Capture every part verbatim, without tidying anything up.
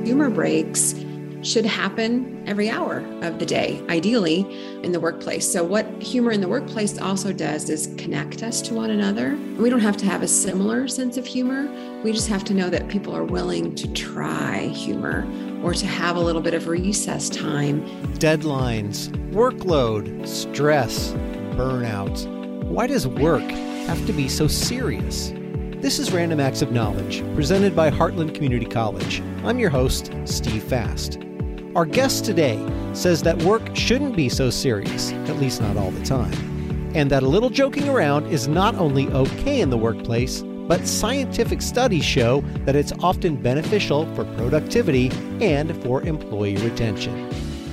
Humor breaks should happen every hour of the day, ideally in the workplace. So what humor in the workplace also does is connect us to one another. We don't have to have a similar sense of humor. We just have to know that people are willing to try humor or to have a little bit of recess time. Deadlines, workload, stress, burnout. Why does work have to be so serious? This is Random Acts of Knowledge, presented by Heartland Community College. I'm your host, Steve Fast. Our guest today says that work shouldn't be so serious, at least not all the time, and that a little joking around is not only okay in the workplace, but scientific studies show that it's often beneficial for productivity and for employee retention.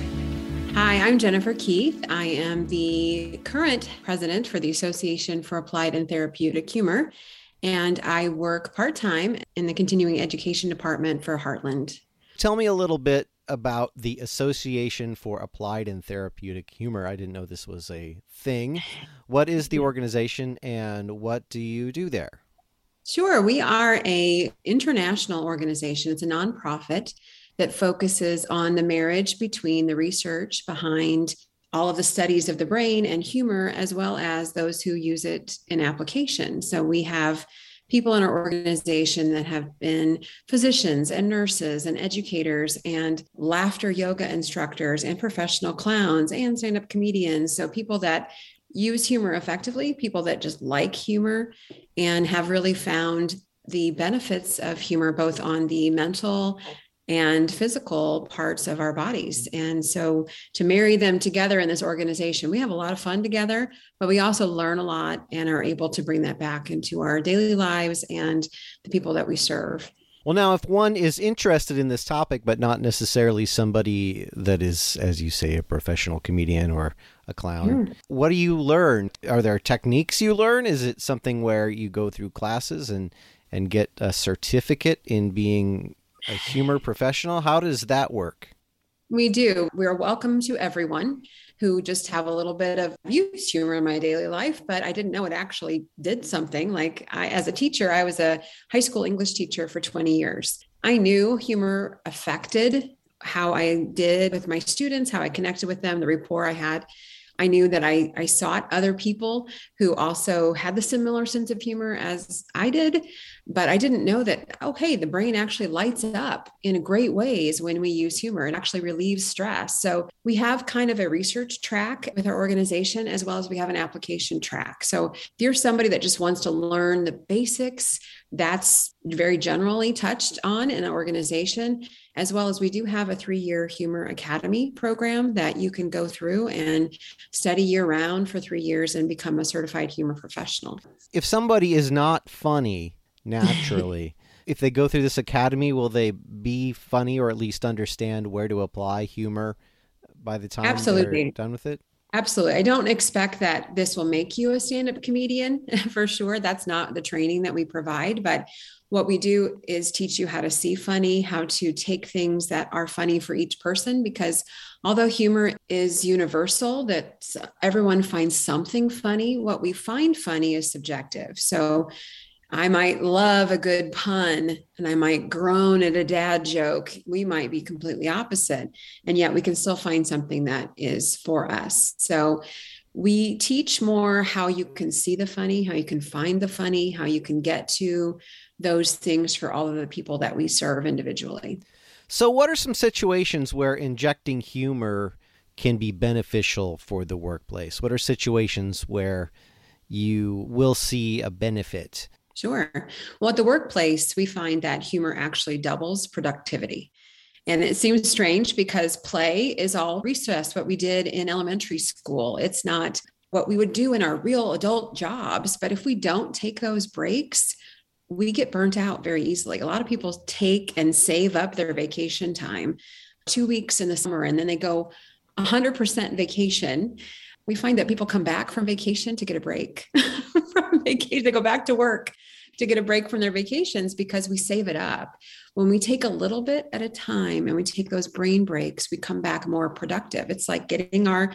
Hi, I'm Jennifer Keith. I am the current president for the Association for Applied and Therapeutic Humor, and I work part-time in the continuing education department for Heartland. Tell me a little bit about the Association for Applied and Therapeutic Humor. I didn't know this was a thing. What is the organization and what do you do there? Sure. We are an international organization. It's a nonprofit that focuses on the marriage between the research behind all of the studies of the brain and humor, as well as those who use it in application. So we have people in our organization that have been physicians and nurses and educators and laughter yoga instructors and professional clowns and stand-up comedians. So people that use humor effectively, people that just like humor and have really found the benefits of humor, both on the mental and physical parts of our bodies. And so to marry them together in this organization, we have a lot of fun together, but we also learn a lot and are able to bring that back into our daily lives and the people that we serve. Well, now, if one is interested in this topic, but not necessarily somebody that is, as you say, a professional comedian or a clown, mm. what do you learn? Are there techniques you learn? Is it something where you go through classes and, and get a certificate in being a humor professional? How does that work? We do. We're welcome to everyone who just have a little bit of use humor in my daily life, but I didn't know it actually did something. Like I, as a teacher, I was a high school English teacher for twenty years. I knew humor affected how I did with my students, how I connected with them, the rapport I had. I knew that I, I sought other people who also had the similar sense of humor as I did, but I didn't know that, oh, hey, the brain actually lights up in great ways when we use humor. It actually relieves stress. So we have kind of a research track with our organization, as well as we have an application track. So if you're somebody that just wants to learn the basics, that's very generally touched on in an organization, as well as we do have a three-year Humor Academy program that you can go through and study year-round for three years and become a certified humor professional. If somebody is not funny naturally, if they go through this academy, will they be funny or at least understand where to apply humor by the time Absolutely. they're done with it? Absolutely. I don't expect that this will make you a stand-up comedian for sure. That's not the training that we provide, but what we do is teach you how to see funny, how to take things that are funny for each person, because although humor is universal, that everyone finds something funny, what we find funny is subjective. So I might love a good pun and I might groan at a dad joke. We might be completely opposite, and yet we can still find something that is for us. So we teach more how you can see the funny, how you can find the funny, how you can get to those things for all of the people that we serve individually. So what are some situations where injecting humor can be beneficial for the workplace? What are situations where you will see a benefit? Sure. Well, at the workplace, we find that humor actually doubles productivity. And it seems strange because play is all recess, what we did in elementary school. It's not what we would do in our real adult jobs. But if we don't take those breaks, we get burnt out very easily. A lot of people take and save up their vacation time, two weeks in the summer, and then they go one hundred percent vacation. We find that people come back from vacation to get a break from vacation. They go back to work to get a break from their vacations because we save it up. When we take a little bit at a time and we take those brain breaks, we come back more productive. It's like getting our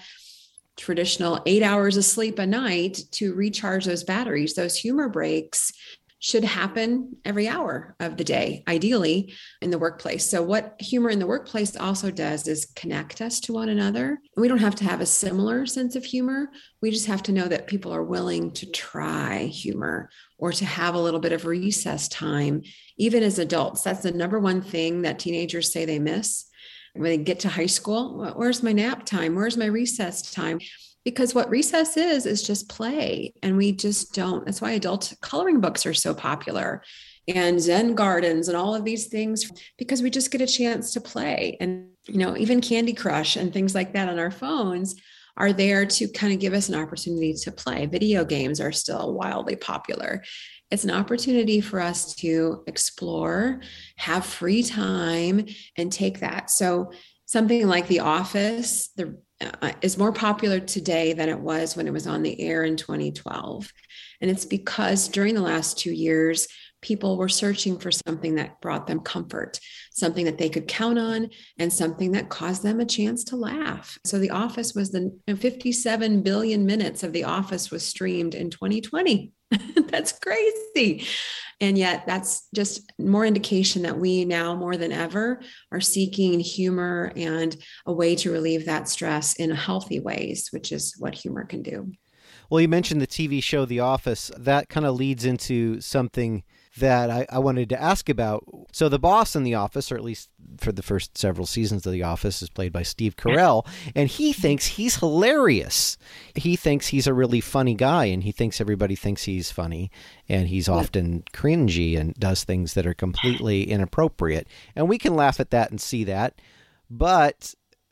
traditional eight hours of sleep a night to recharge those batteries. Those humor breaks should happen every hour of the day, ideally in the workplace. So what humor in the workplace also does is connect us to one another. We don't have to have a similar sense of humor. We just have to know that people are willing to try humor or to have a little bit of recess time, even as adults. That's the number one thing that teenagers say they miss. When they get to high school, where's my nap time? Where's my recess time? Because what recess is, is just play. And we just don't. That's why adult coloring books are so popular and Zen gardens and all of these things, because we just get a chance to play. And, you know, even Candy Crush and things like that on our phones are there to kind of give us an opportunity to play. Video games are still wildly popular. It's an opportunity for us to explore, have free time, and take that. So something like The Office the, uh, is more popular today than it was when it was on the air in twenty twelve. And it's because during the last two years, people were searching for something that brought them comfort, something that they could count on, and something that caused them a chance to laugh. So The Office was the fifty-seven billion minutes of The Office was streamed in twenty twenty. That's crazy. And yet that's just more indication that we now more than ever are seeking humor and a way to relieve that stress in healthy ways, which is what humor can do. Well, you mentioned the T V show The Office. That kind of leads into something that I, I wanted to ask about. So the boss in The Office, or at least for the first several seasons of The Office, is played by Steve Carell, and he thinks he's hilarious. He thinks he's a really funny guy, and he thinks everybody thinks he's funny, and he's often cringy and does things that are completely inappropriate. And we can laugh at that and see that. But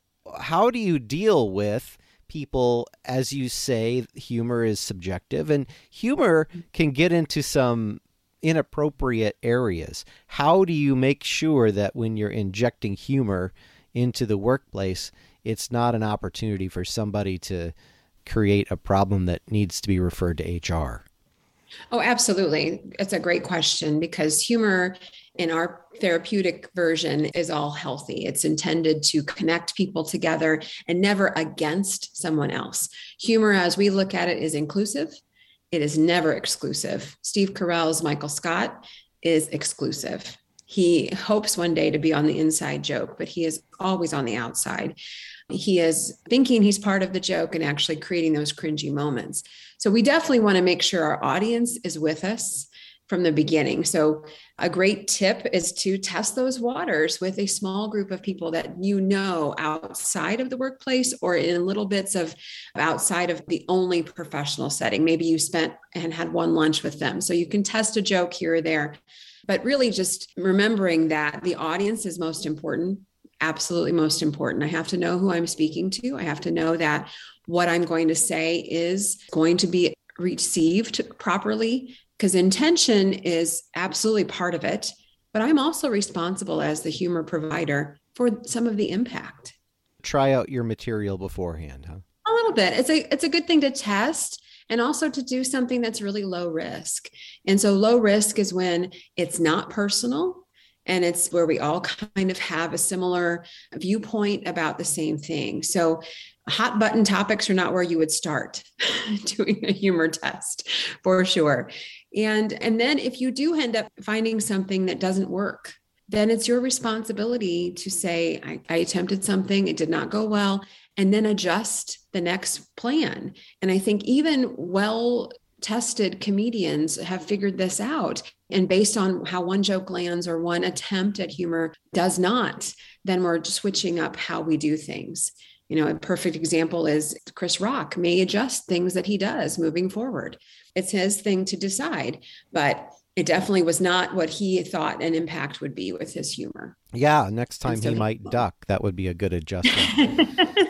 how do you deal with people, as you say, humor is subjective, and humor can get into some inappropriate areas. How do you make sure that when you're injecting humor into the workplace, it's not an opportunity for somebody to create a problem that needs to be referred to H R? Oh, absolutely. It's a great question, because humor in our therapeutic version is all healthy. It's intended to connect people together and never against someone else. Humor, as we look at it, is inclusive. It is never exclusive. Steve Carell's Michael Scott is exclusive. He hopes one day to be on the inside joke, but he is always on the outside. He is thinking he's part of the joke and actually creating those cringy moments. So we definitely want to make sure our audience is with us from the beginning. So a great tip is to test those waters with a small group of people that you know outside of the workplace or in little bits of outside of the only professional setting. Maybe you spent and had one lunch with them. So you can test a joke here or there, but really just remembering that the audience is most important, absolutely most important. I have to know who I'm speaking to. I have to know that what I'm going to say is going to be received properly, because intention is absolutely part of it, but I'm also responsible as the humor provider for some of the impact. Try out your material beforehand, huh? A little bit. It's a it's a good thing to test, and also to do something that's really low risk. And so low risk is when it's not personal, and it's where we all kind of have a similar viewpoint about the same thing. So hot button topics are not where you would start doing a humor test, for sure. And, and then if you do end up finding something that doesn't work, then it's your responsibility to say, I, I attempted something, it did not go well, and then adjust the next plan. And I think even well-tested comedians have figured this out. And based on how one joke lands or one attempt at humor does not, then we're switching up how we do things. You know, a perfect example is Chris Rock may adjust things that he does moving forward. It's his thing to decide, but it definitely was not what he thought an impact would be with his humor. Yeah, next time so he might duck. That would be a good adjustment.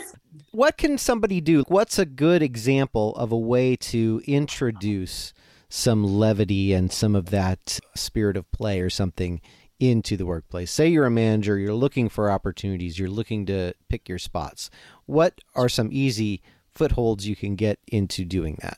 What can somebody do? What's a good example of a way to introduce some levity and some of that spirit of play or something into the workplace? Say you're a manager, you're looking for opportunities, you're looking to pick your spots. What are some easy footholds you can get into doing that?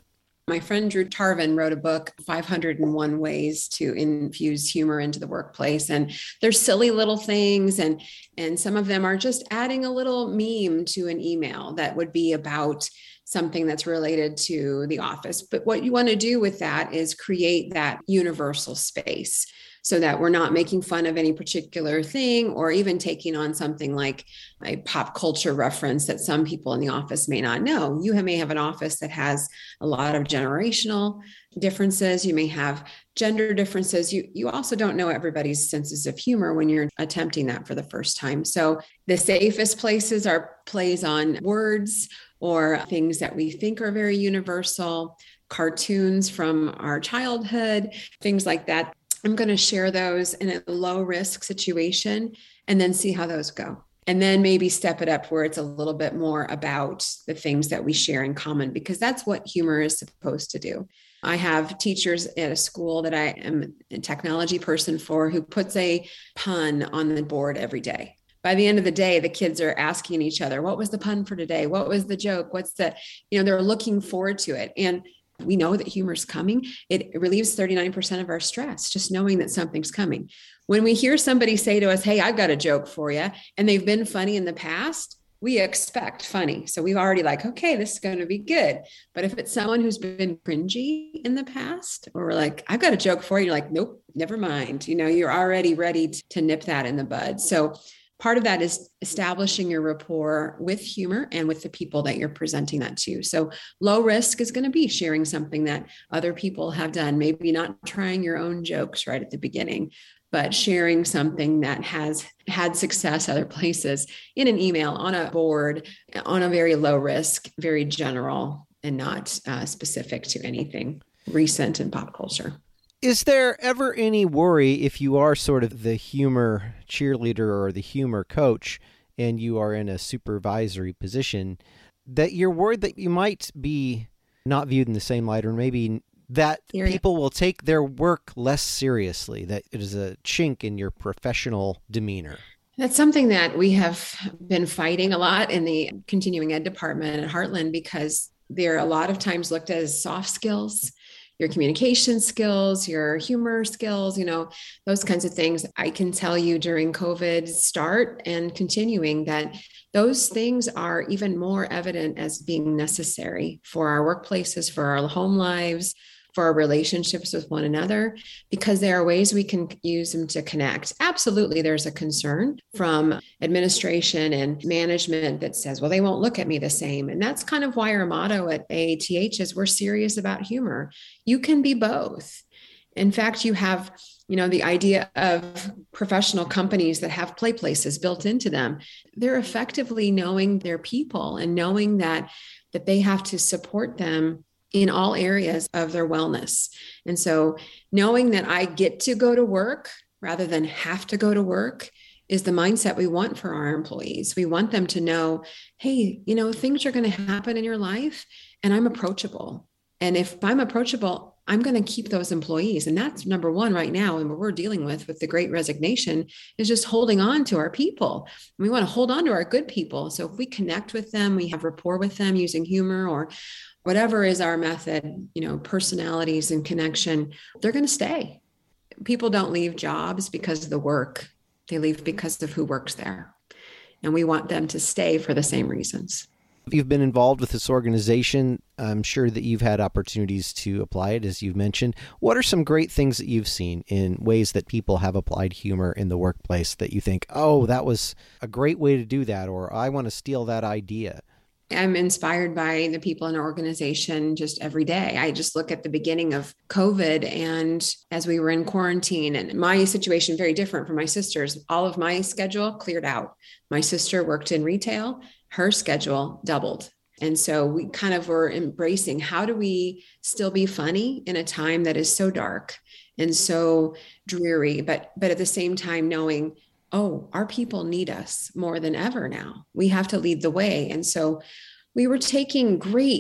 My friend Drew Tarvin wrote a book, five hundred one Ways to Infuse Humor into the Workplace. And there's silly little things. And, and some of them are just adding a little meme to an email that would be about something that's related to the office. But what you want to do with that is create that universal space so that we're not making fun of any particular thing or even taking on something like a pop culture reference that some people in the office may not know. You may have an office that has a lot of generational differences. You may have gender differences. You, you also don't know everybody's senses of humor when you're attempting that for the first time. So the safest places are plays on words or things that we think are very universal, cartoons from our childhood, things like that. I'm going to share those in a low risk situation and then see how those go. And then maybe step it up where it's a little bit more about the things that we share in common, because that's what humor is supposed to do. I have teachers at a school that I am a technology person for who puts a pun on the board every day. By the end of the day, the kids are asking each other, what was the pun for today? What was the joke? What's the, you know, they're looking forward to it. And we know that humor is coming. It relieves thirty-nine percent of our stress, just knowing that something's coming. When we hear somebody say to us, hey, I've got a joke for you, and they've been funny in the past, we expect funny. So we've already like, okay, this is going to be good. But if it's someone who's been cringy in the past, or we're like, I've got a joke for you, you're like, nope, never mind. You know, you're already ready to nip that in the bud. So part of that is establishing your rapport with humor and with the people that you're presenting that to. So low risk is going to be sharing something that other people have done, maybe not trying your own jokes right at the beginning, but sharing something that has had success other places in an email, on a board, on a very low risk, very general, and not uh, specific to anything recent in pop culture. Is there ever any worry if you are sort of the humor cheerleader or the humor coach and you are in a supervisory position that you're worried that you might be not viewed in the same light, or maybe that people will take their work less seriously, that it is a chink in your professional demeanor? That's something that we have been fighting a lot in the continuing ed department at Heartland, because they're a lot of times looked at as soft skills. Your communication skills, your humor skills, you know, those kinds of things. I can tell you during COVID start and continuing that those things are even more evident as being necessary for our workplaces, for our home lives, for our relationships with one another, because there are ways we can use them to connect. Absolutely, there's a concern from administration and management that says, well, they won't look at me the same. And that's kind of why our motto at A A T H is we're serious about humor. You can be both. In fact, you have, you know, the idea of professional companies that have play places built into them. They're effectively knowing their people and knowing that, that they have to support them in all areas of their wellness. And so knowing that I get to go to work rather than have to go to work is the mindset we want for our employees. We want them to know, hey, you know, things are going to happen in your life and I'm approachable. And if I'm approachable, I'm going to keep those employees. And that's number one right now. And what we're dealing with with the Great Resignation is just holding on to our people. We want to hold on to our good people. So if we connect with them, we have rapport with them using humor or whatever is our method, you know, personalities and connection, they're going to stay. People don't leave jobs because of the work. They leave because of who works there. And we want them to stay for the same reasons. You've been involved with this organization. I'm sure that you've had opportunities to apply it, as you've mentioned. What are some great things that you've seen in ways that people have applied humor in the workplace that you think, oh, that was a great way to do that, or I want to steal that idea? I'm inspired by the people in our organization just every day. I just look at the beginning of COVID, and as we were in quarantine, and my situation very different from my sister's. All of my schedule cleared out. My sister worked in retail. Her schedule doubled. And so we kind of were embracing, how do we still be funny in a time that is so dark and so dreary, but, but at the same time knowing, oh, our people need us more than ever now. We have to lead the way. And so we were taking great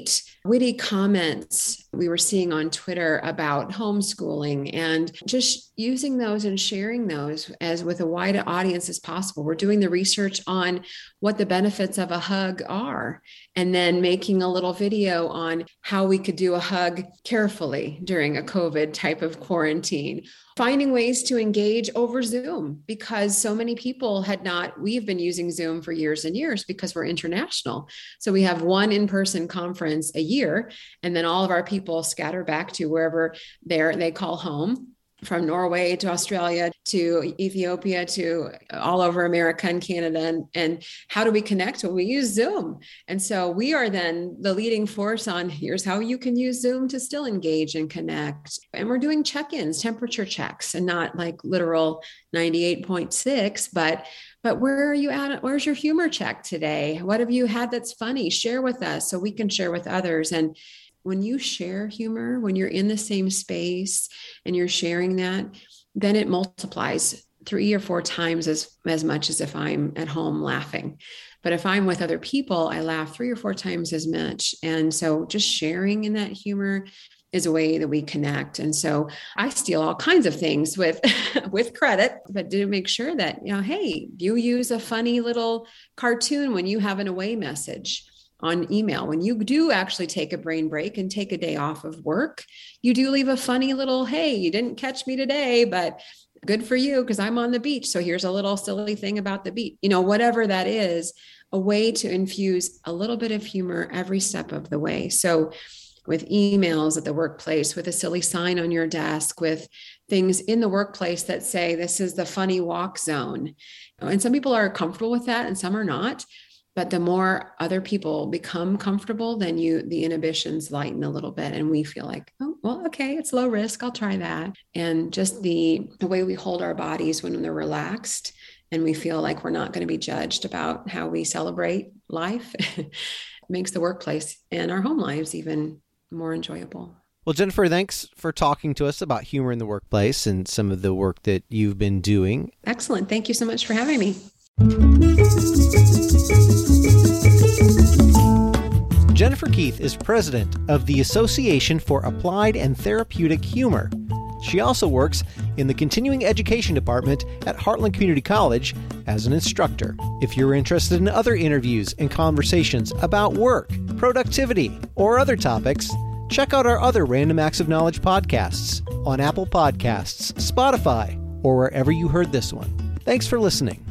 witty comments we were seeing on Twitter about homeschooling, and just using those and sharing those as with a wide audience as possible. We're doing the research on what the benefits of a hug are, and then making a little video on how we could do a hug carefully during a COVID type of quarantine. Finding ways to engage over Zoom, because so many people had not, we've been using Zoom for years and years because we're international. So we have one in-person conference a year, and then all of our people scatter back to wherever they're, they call home, from Norway to Australia to Ethiopia to all over America and Canada. And, and how do we connect? Well, we use Zoom. And so we are then the leading force on here's how you can use Zoom to still engage and connect. And we're doing check-ins, temperature checks, and not like literal ninety-eight point six, but But where are you at? Where's your humor check today? What have you had that's funny? Share with us so we can share with others. And when you share humor, when you're in the same space and you're sharing that, then it multiplies three or four times as, as much as if I'm at home laughing. But if I'm with other people, I laugh three or four times as much. And so just sharing in that humor is a way that we connect. And so I steal all kinds of things with, with credit, but do make sure that, you know, hey, you use a funny little cartoon when you have an away message on email. When you do actually take a brain break and take a day off of work, you do leave a funny little, hey, you didn't catch me today, but good for you because I'm on the beach. So here's a little silly thing about the beach, you know, whatever that is, a way to infuse a little bit of humor every step of the way. So with emails at the workplace, with a silly sign on your desk, with things in the workplace that say, this is the funny walk zone. And some people are comfortable with that and some are not. But the more other people become comfortable, then you, the inhibitions lighten a little bit. And we feel like, oh, well, okay, it's low risk. I'll try that. And just the, the way we hold our bodies when they're relaxed and we feel like we're not going to be judged about how we celebrate life makes the workplace and our home lives even more enjoyable. Well, Jennifer, thanks for talking to us about humor in the workplace and some of the work that you've been doing. Excellent. Thank you so much for having me. Jennifer Keith is president of the Association for Applied and Therapeutic Humor. She also works in the continuing education department at Heartland Community College as an instructor. If you're interested in other interviews and conversations about work, productivity, or other topics, check out our other Random Acts of Knowledge podcasts on Apple Podcasts, Spotify, or wherever you heard this one. Thanks for listening.